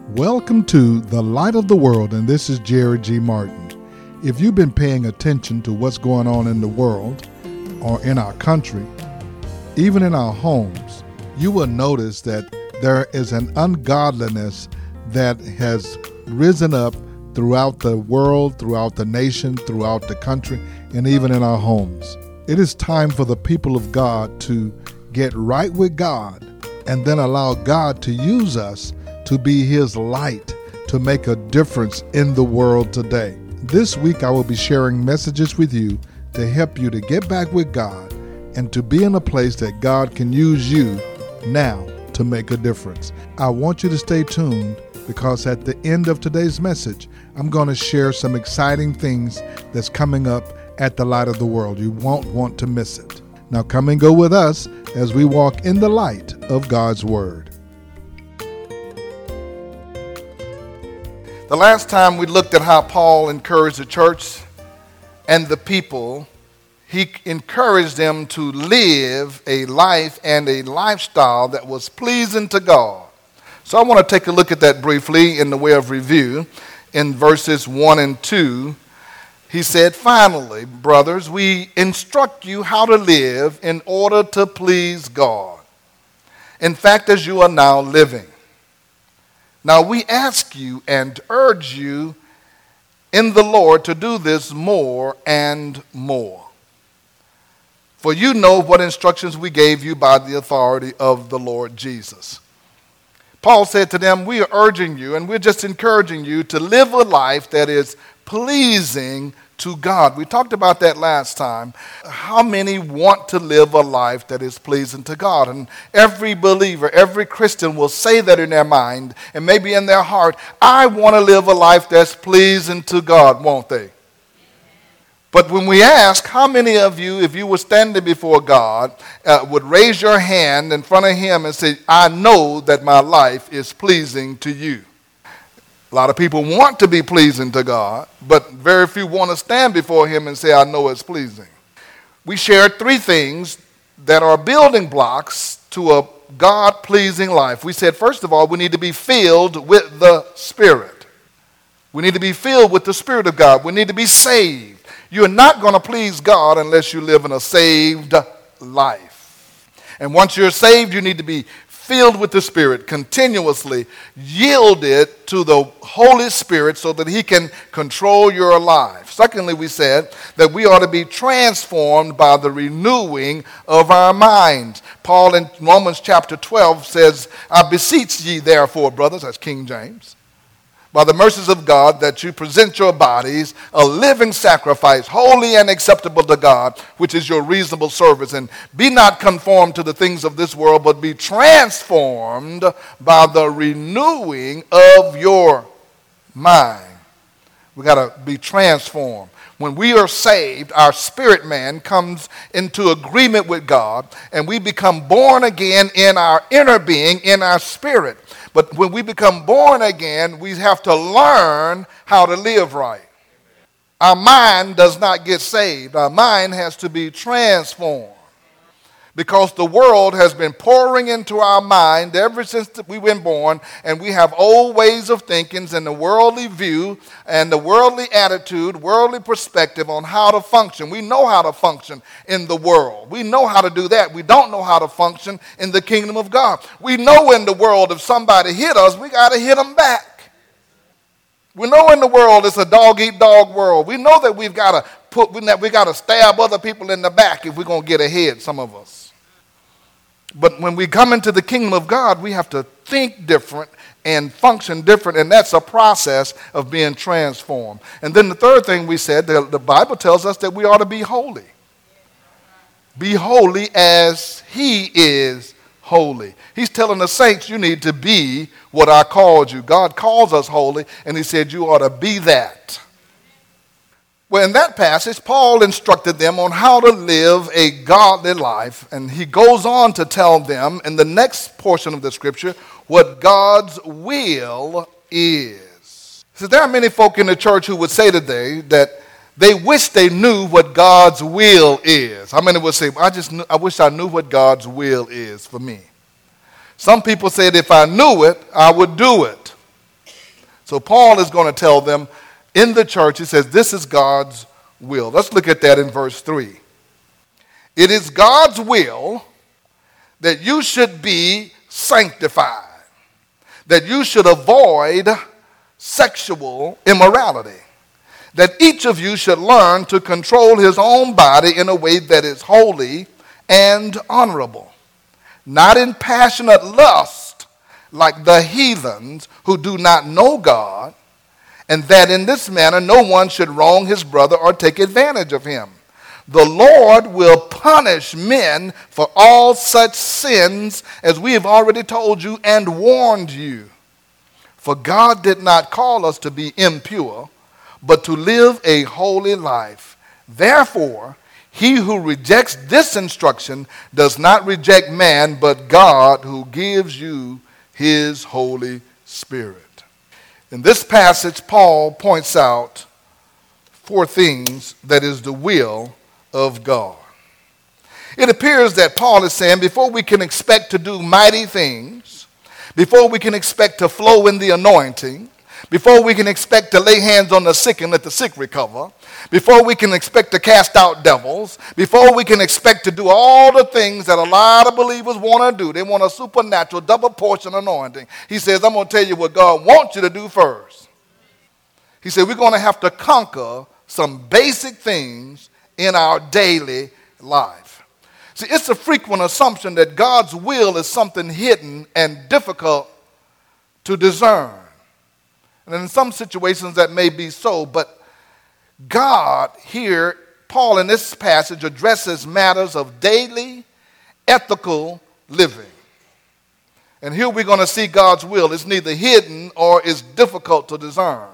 Welcome to The Light of the World, and this is Jerry G. Martin. If you've been paying attention to what's going on in the world or in our country, even in our homes, you will notice that there is an ungodliness that has risen up throughout the world, throughout the nation, throughout the country, and even in our homes. It is time for the people of God to get right with God and then allow God to use us to be His light, to make a difference in the world today. This week I will be sharing messages with you to help you to get back with God and to be in a place that God can use you now to make a difference. I want you to stay tuned because at the end of today's message, I'm going to share some exciting things that's coming up at the Light of the World. You won't want to miss it. Now come and go with us as we walk in the light of God's Word. The last time we looked at how Paul encouraged the church and the people, he encouraged them to live a life and a lifestyle that was pleasing to God. So I want to take a look at that briefly in the way of review. In verses 1 and 2, he said, "Finally, brothers, we instruct you how to live in order to please God. In fact, as you are now living. Now we ask you and urge you in the Lord to do this more and more. For you know what instructions we gave you by the authority of the Lord Jesus." Paul said to them, we are urging you and we're just encouraging you to live a life that is pleasing to God. We talked about that last time. How many want to live a life that is pleasing to God? And every believer, every Christian will say that in their mind and maybe in their heart, I want to live a life that's pleasing to God, won't they? But when we ask, how many of you, if you were standing before God, would raise your hand in front of Him and say, I know that my life is pleasing to you? A lot of people want to be pleasing to God, but very few want to stand before Him and say, I know it's pleasing. We shared three things that are building blocks to a God-pleasing life. We said, first of all, we need to be filled with the Spirit. We need to be filled with the Spirit of God. We need to be saved. You're not going to please God unless you live in a saved life. And once you're saved, you need to be filled with the Spirit, continuously yielded to the Holy Spirit so that He can control your life. Secondly, we said that we ought to be transformed by the renewing of our minds. Paul in Romans chapter 12 says, I beseech ye therefore, brothers, that's King James, by the mercies of God, that you present your bodies a living sacrifice, holy and acceptable to God, which is your reasonable service. And be not conformed to the things of this world, but be transformed by the renewing of your mind. We got to be transformed. When we are saved, our spirit man comes into agreement with God, and we become born again in our inner being, in our spirit. But when we become born again, we have to learn how to live right. Our mind does not get saved. Our mind has to be transformed. Because the world has been pouring into our mind ever since we've been born, and we have old ways of thinking and the worldly view and the worldly attitude, worldly perspective on how to function. We know how to function in the world. We know how to do that. We don't know how to function in the kingdom of God. We know in the world if somebody hit us, we got to hit them back. We know in the world it's a dog-eat-dog world. We know that we got to stab other people in the back if we're going to get ahead, some of us. But when we come into the kingdom of God, we have to think different and function different, and that's a process of being transformed. And then the third thing we said, the Bible tells us that we ought to be holy. Be holy as He is holy. He's telling the saints, you need to be what I called you. God calls us holy, and He said you ought to be that. Well, in that passage, Paul instructed them on how to live a godly life, and he goes on to tell them in the next portion of the scripture what God's will is. So there are many folk in the church who would say today that they wish they knew what God's will is. How many would say, I wish I knew what God's will is for me? Some people said if I knew it, I would do it. So Paul is going to tell them in the church, he says, this is God's will. Let's look at that in verse 3. It is God's will that you should be sanctified, that you should avoid sexual immorality, that each of you should learn to control his own body in a way that is holy and honorable, not in passionate lust like the heathens who do not know God, and that in this manner no one should wrong his brother or take advantage of him. The Lord will punish men for all such sins, as we have already told you and warned you. For God did not call us to be impure, but to live a holy life. Therefore, he who rejects this instruction does not reject man, but God, who gives you his Holy Spirit. In this passage, Paul points out 4 things that is the will of God. It appears that Paul is saying before we can expect to do mighty things, before we can expect to flow in the anointing, before we can expect to lay hands on the sick and let the sick recover, before we can expect to cast out devils, before we can expect to do all the things that a lot of believers want to do, they want a supernatural double portion anointing. He says, I'm going to tell you what God wants you to do first. He said, we're going to have to conquer some basic things in our daily life. See, it's a frequent assumption that God's will is something hidden and difficult to discern. And in some situations that may be so, but God here, Paul in this passage addresses matters of daily ethical living. And here we're going to see God's will. It's neither hidden or is difficult to discern.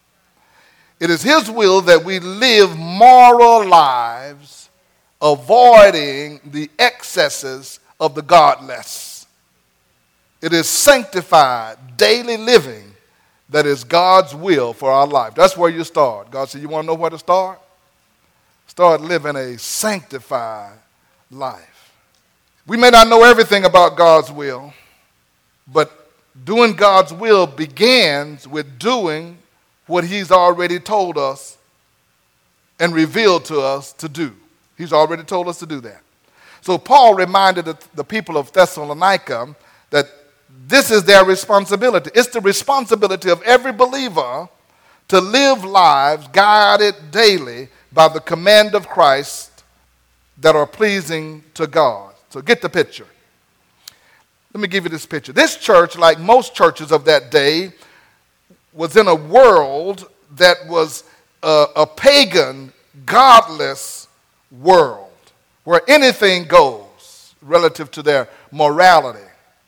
It is his will that we live moral lives, avoiding the excesses of the godless. It is sanctified daily living that is God's will for our life. That's where you start. God said, you want to know where to start? Start living a sanctified life. We may not know everything about God's will, but doing God's will begins with doing what he's already told us and revealed to us to do. He's already told us to do that. So Paul reminded the people of Thessalonica that this is their responsibility. It's the responsibility of every believer to live lives guided daily by the command of Christ that are pleasing to God. So get the picture. Let me give you this picture. This church, like most churches of that day, was in a world that was a pagan, godless world where anything goes relative to their morality.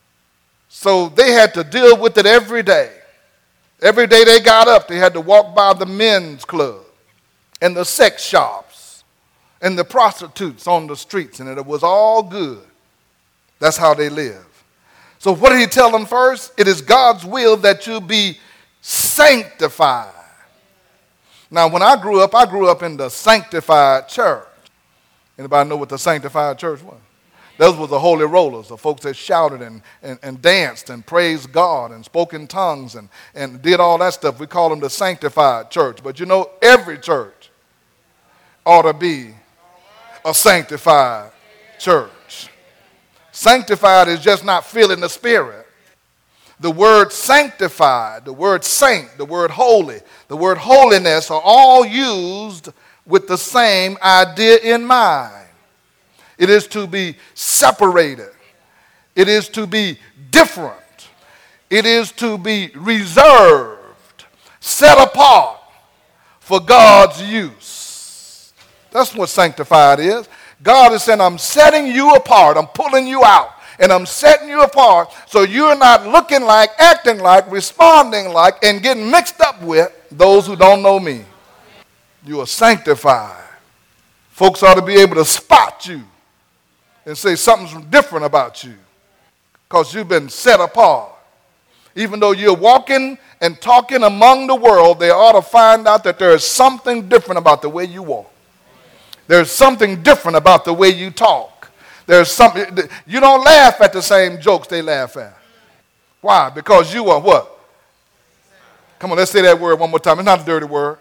So they had to deal with it every day. Every day they got up, they had to walk by the men's club and the sex shops and the prostitutes on the streets, and it was all good. That's how they live. So what did he tell them first? It is God's will that you be sanctified. Now, when I grew up in the sanctified church. Anybody know what the sanctified church was? Those were the holy rollers, the folks that shouted and danced and praised God and spoke in tongues and did all that stuff. We call them the sanctified church. But you know, every church ought to be a sanctified church. Sanctified is just not filling the Spirit. The word sanctified, the word saint, the word holy, the word holiness are all used with the same idea in mind. It is to be separated. It is to be different. It is to be reserved, set apart for God's use. That's what sanctified is. God is saying, I'm setting you apart. I'm pulling you out. And I'm setting you apart so you're not looking like, acting like, responding like, and getting mixed up with those who don't know me. You are sanctified. Folks ought to be able to spot you and say something's different about you because you've been set apart. Even though you're walking and talking among the world, they ought to find out that there is something different about the way you walk. There's something different about the way you talk. There's something, you don't laugh at the same jokes they laugh at. Why? Because you are what? Come on, let's say that word one more time. It's not a dirty word.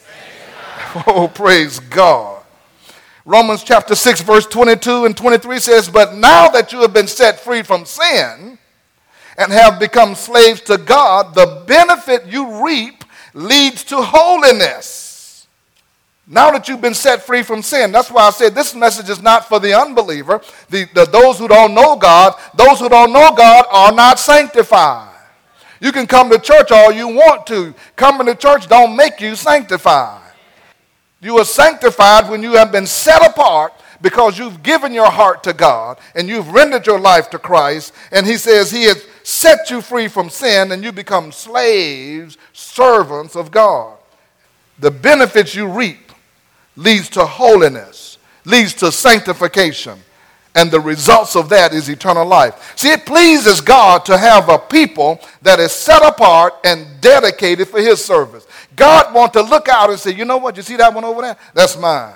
Oh, praise God. Romans chapter 6, verse 22 and 23 says, but now that you have been set free from sin and have become slaves to God, the benefit you reap leads to holiness. Now that you've been set free from sin. That's why I said this message is not for the unbeliever. Those who don't know God, those who don't know God are not sanctified. You can come to church all you want to. Coming to church don't make you sanctified. You are sanctified when you have been set apart because you've given your heart to God and you've rendered your life to Christ. And he says he has set you free from sin and you become slaves, servants of God. The benefits you reap leads to holiness, leads to sanctification. And the results of that is eternal life. See, it pleases God to have a people that is set apart and dedicated for his service. God wants to look out and say, you know what, you see that one over there? That's mine.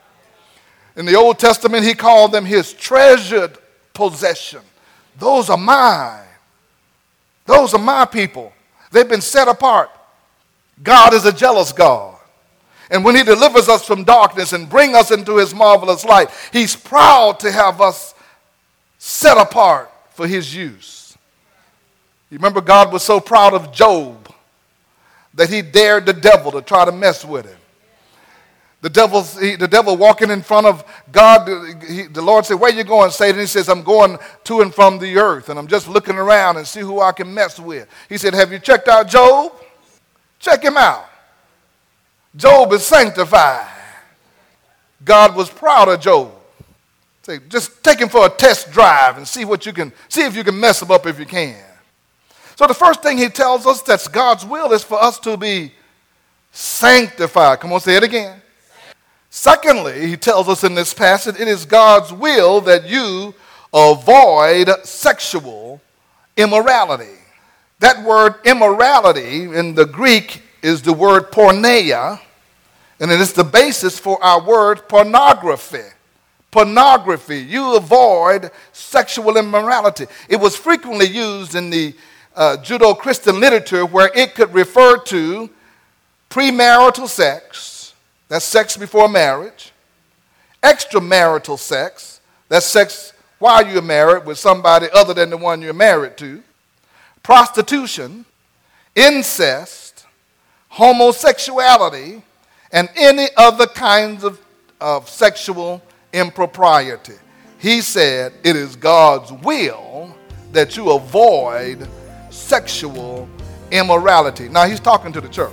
In the Old Testament, he called them his treasured possession. Those are mine. Those are my people. They've been set apart. God is a jealous God. And when he delivers us from darkness and brings us into his marvelous light, he's proud to have us set apart for his use. You remember God was so proud of Job that he dared the devil to try to mess with him. The devil walking in front of God, the Lord said, where are you going, Satan? He says, I'm going to and from the earth, and I'm just looking around and see who I can mess with. He said, have you checked out Job? Check him out. Job is sanctified. God was proud of Job. Say, just take him for a test drive and see if you can mess him up if you can. So the first thing he tells us that's God's will is for us to be sanctified. Come on, say it again. Secondly, he tells us in this passage, it is God's will that you avoid sexual immorality. That word immorality in the Greek is the word porneia, and it is the basis for our word pornography. Pornography. You avoid sexual immorality. It was frequently used in the Judeo-Christian literature where it could refer to premarital sex, that's sex before marriage, extramarital sex, that's sex while you're married with somebody other than the one you're married to, prostitution, incest, homosexuality, and any other kinds of sexual impropriety. He said it is God's will that you avoid sexual immorality. Now he's talking to the church.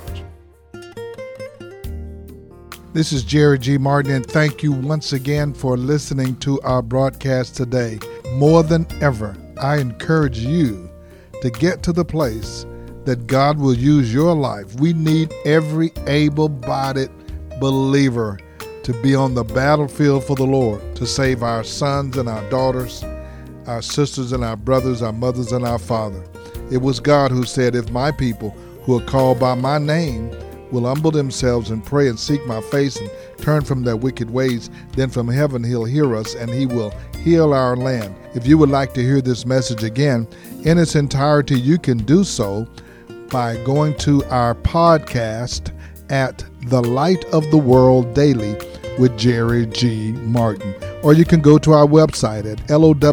This is Jerry G. Martin, and thank you once again for listening to our broadcast today. More than ever, I encourage you to get to the place that God will use your life. We need every able-bodied believer to be on the battlefield for the Lord, to save our sons and our daughters, our sisters and our brothers, our mothers and our father. It was God who said, if my people who are called by my name will humble themselves and pray and seek my face and turn from their wicked ways, then from heaven he'll hear us and he will heal our land. If you would like to hear this message again in its entirety, you can do so by going to our podcast at The Light of the World Daily with Jerry G. Martin. Or you can go to our website at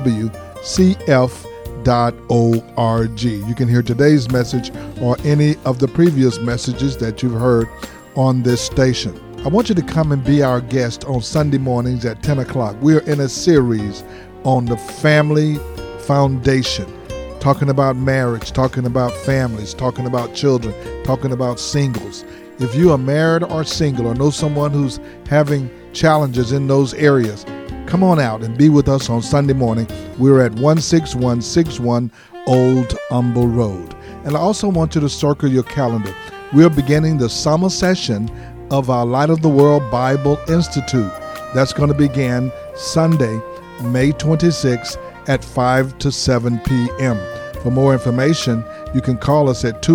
lowcf.org. You can hear today's message or any of the previous messages that you've heard on this station. I want you to come and be our guest on Sunday mornings at 10 o'clock. We're in a series on the family foundation, talking about marriage, talking about families, talking about children, talking about singles. If you are married or single or know someone who's having challenges in those areas, come on out and be with us on Sunday morning. We're at 16161 Old Humble Road. And I also want you to circle your calendar. We're beginning the summer session of our Light of the World Bible Institute. That's going to begin Sunday, May 26th at 5 to 7 p.m. For more information, you can call us at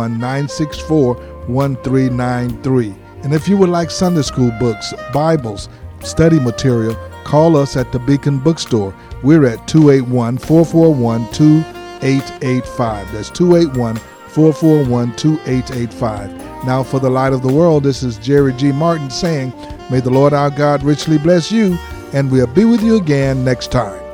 281-964-1393. And if you would like Sunday school books, Bibles, study material, call us at the Beacon Bookstore. We're at 281-441-2885. That's 441-2885. Now for the light of the world, this is Jerry G. Martin saying, may the Lord our God richly bless you, and we'll be with you again next time.